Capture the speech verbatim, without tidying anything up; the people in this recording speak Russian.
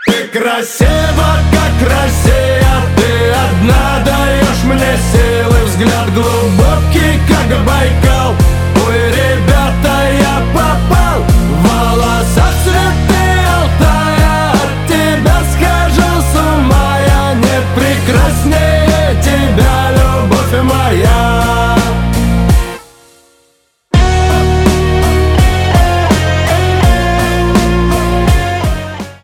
Ты красива, как Россия, ты одна даешь мне силы. Взгляд глубокий, как Байкал. Ой, ребята,